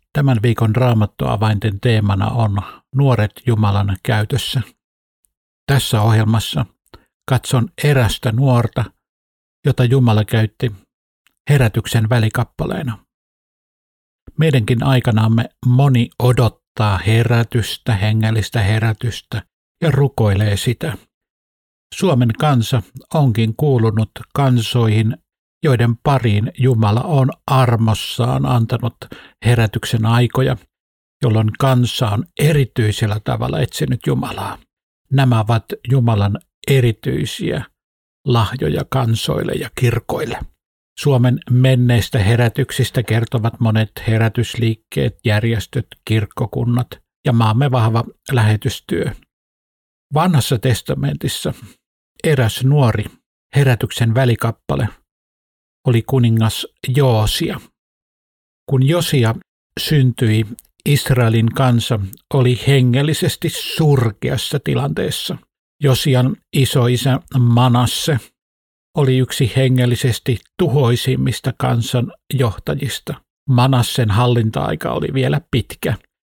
Tämän viikon Raamattu-avainten teemana on nuoret Jumalan käytössä. Tässä ohjelmassa katson erästä nuorta, jota Jumala käytti herätyksen välikappaleena. Meidänkin aikanaamme moni odottaa herätystä, hengellistä herätystä ja rukoilee sitä. Suomen kansa onkin kuulunut kansoihin, joiden pariin Jumala on armossaan antanut herätyksen aikoja, jolloin kansa on erityisellä tavalla etsinyt Jumalaa. Nämä ovat Jumalan erityisiä lahjoja kansoille ja kirkoille. Suomen menneistä herätyksistä kertovat monet herätysliikkeet, järjestöt, kirkkokunnat ja maamme vahva lähetystyö. Vanhassa testamentissa eräs nuori herätyksen välikappale oli kuningas Joosia. Kun Josia syntyi, Israelin kansa oli hengellisesti surkeassa tilanteessa. Josian isoisä Manasse oli yksi hengellisesti tuhoisimmista kansan johtajista. Manassen hallinta-aika oli vielä pitkä,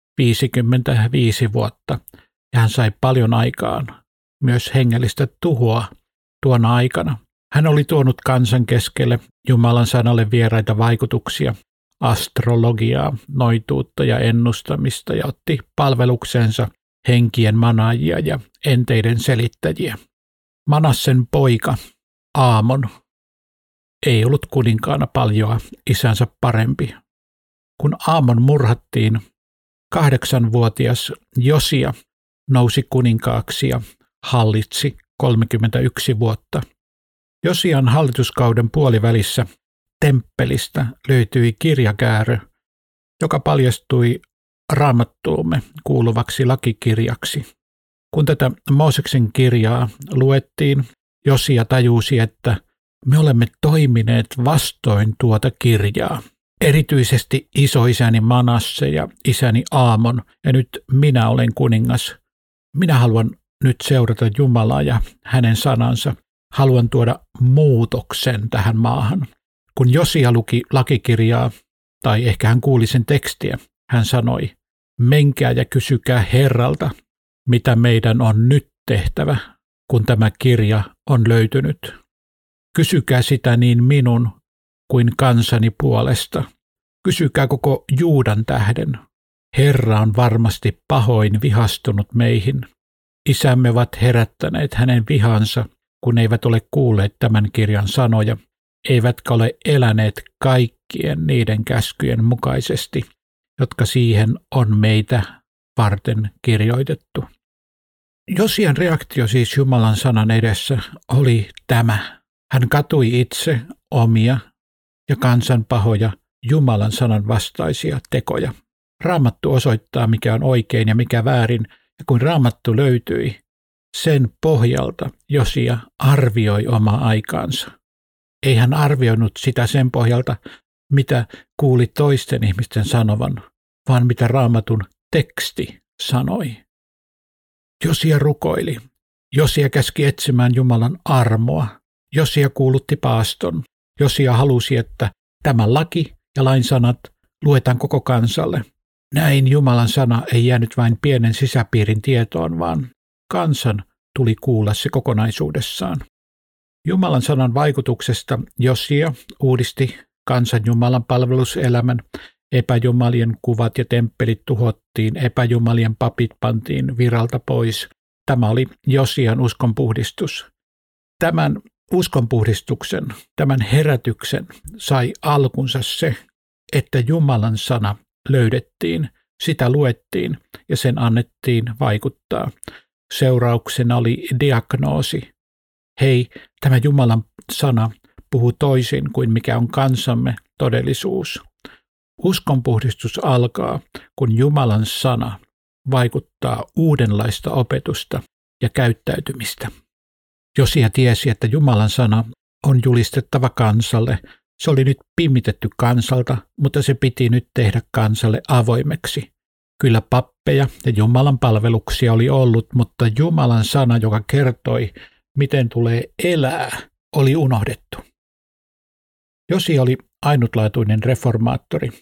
55 vuotta, ja hän sai paljon aikaan myös hengellistä tuhoa tuona aikana. Hän oli tuonut kansan keskelle Jumalan sanalle vieraita vaikutuksia, astrologiaa, noituutta ja ennustamista ja otti palveluksensa henkien manaajia ja enteiden selittäjiä. Manassen poika Aamon ei ollut kuninkaana paljoa isänsä parempi. Kun Aamon murhattiin, 8-vuotias Josia nousi kuninkaaksi ja hallitsi 31 vuotta. Josian hallituskauden puolivälissä temppelistä löytyi kirjakäärö, joka paljastui Raamattuumme kuuluvaksi lakikirjaksi. Kun tätä Mooseksen kirjaa luettiin, Josia tajusi, että me olemme toimineet vastoin tuota kirjaa. Erityisesti isoisäni Manasse ja isäni Aamon, ja nyt minä olen kuningas. Minä haluan nyt seurata Jumalaa ja hänen sanansa. Haluan tuoda muutoksen tähän maahan. Kun Josia luki lakikirjaa, tai ehkä hän kuuli sen tekstiä, hän sanoi, menkää ja kysykää Herralta, mitä meidän on nyt tehtävä, kun tämä kirja on löytynyt. Kysykää sitä niin minun kuin kansani puolesta. Kysykää koko Juudan tähden. Herra on varmasti pahoin vihastunut meihin. Isämme ovat herättäneet hänen vihansa, kun eivät ole kuulleet tämän kirjan sanoja, eivätkä ole eläneet kaikkien niiden käskyjen mukaisesti, jotka siihen on meitä varten kirjoitettu. Josian reaktio siis Jumalan sanan edessä oli tämä. Hän katui itse omia ja kansan pahoja Jumalan sanan vastaisia tekoja. Raamattu osoittaa, mikä on oikein ja mikä väärin, ja kun Raamattu löytyi, sen pohjalta Josia arvioi omaa aikaansa. Ei hän arvioinut sitä sen pohjalta, mitä kuuli toisten ihmisten sanovan, vaan mitä Raamatun teksti sanoi. Josia rukoili. Josia käski etsimään Jumalan armoa. Josia kuulutti paaston. Josia halusi, että tämä laki ja lain sanat luetaan koko kansalle. Näin Jumalan sana ei jäänyt vain pienen sisäpiirin tietoon, vaan kansan tuli kuulla se kokonaisuudessaan. Jumalan sanan vaikutuksesta Josia uudisti kansan Jumalan palveluselämän, epäjumalien kuvat ja temppelit tuhottiin, epäjumalien papit pantiin viralta pois. Tämä oli Josian uskonpuhdistus. Tämän uskonpuhdistuksen, tämän herätyksen sai alkunsa se, että Jumalan sana löydettiin, sitä luettiin ja sen annettiin vaikuttaa. Seurauksena oli diagnoosi. Hei, tämä Jumalan sana puhuu toisin kuin mikä on kansamme todellisuus. Uskonpuhdistus alkaa, kun Jumalan sana vaikuttaa uudenlaista opetusta ja käyttäytymistä. Josia tiesi, että Jumalan sana on julistettava kansalle. Se oli nyt pimitetty kansalta, mutta se piti nyt tehdä kansalle avoimeksi. Kyllä pappeja ja Jumalan palveluksia oli ollut, mutta Jumalan sana, joka kertoi, miten tulee elää, oli unohdettu. Josia oli ainutlaatuinen reformaattori.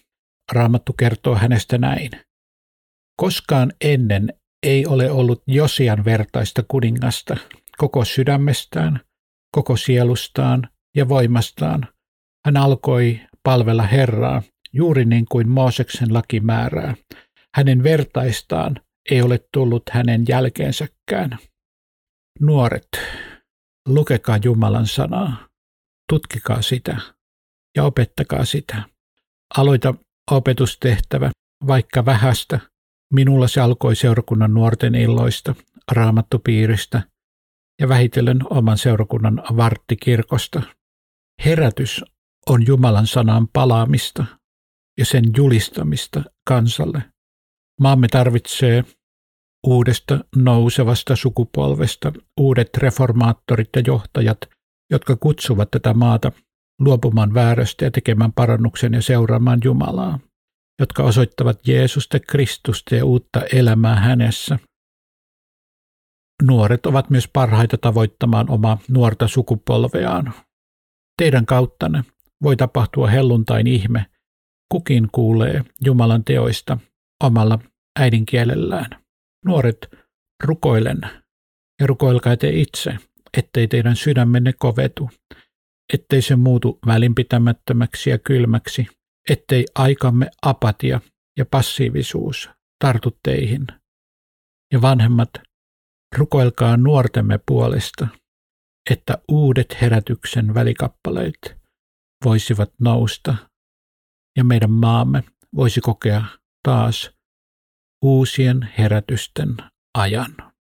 Raamattu kertoo hänestä näin. Koskaan ennen ei ole ollut Josian vertaista kuningasta koko sydämestään, koko sielustaan ja voimastaan. Hän alkoi palvella Herraa juuri niin kuin Mooseksen laki määrää. Hänen vertaistaan ei ole tullut hänen jälkeensäkään. Nuoret, lukekaa Jumalan sanaa, tutkikaa sitä ja opettakaa sitä. Aloita opetustehtävä, vaikka vähästä. Minulla se alkoi seurakunnan nuorten illoista, raamattupiiristä ja vähitellen oman seurakunnan varttikirkosta. Herätys on Jumalan sanan palaamista ja sen julistamista kansalle. Maamme tarvitsee uudesta nousevasta sukupolvesta uudet reformaattorit ja johtajat, jotka kutsuvat tätä maata luopumaan väärästä ja tekemään parannuksen ja seuraamaan Jumalaa, jotka osoittavat Jeesusta Kristusta ja uutta elämää hänessä. Nuoret ovat myös parhaita tavoittamaan omaa nuorta sukupolveaan. Teidän kauttanne voi tapahtua helluntain ihme, kukin kuulee Jumalan teoista omalla äidinkielellään. Nuoret, rukoilen ja rukoilkaa te itse, ettei teidän sydämenne kovetu, ettei se muutu välinpitämättömäksi ja kylmäksi, ettei aikamme apatia ja passiivisuus tartu teihin. Ja vanhemmat, rukoilkaa nuortemme puolesta, että uudet herätyksen välikappaleet voisivat nousta ja meidän maamme voisi kokea taas uusien herätysten ajan.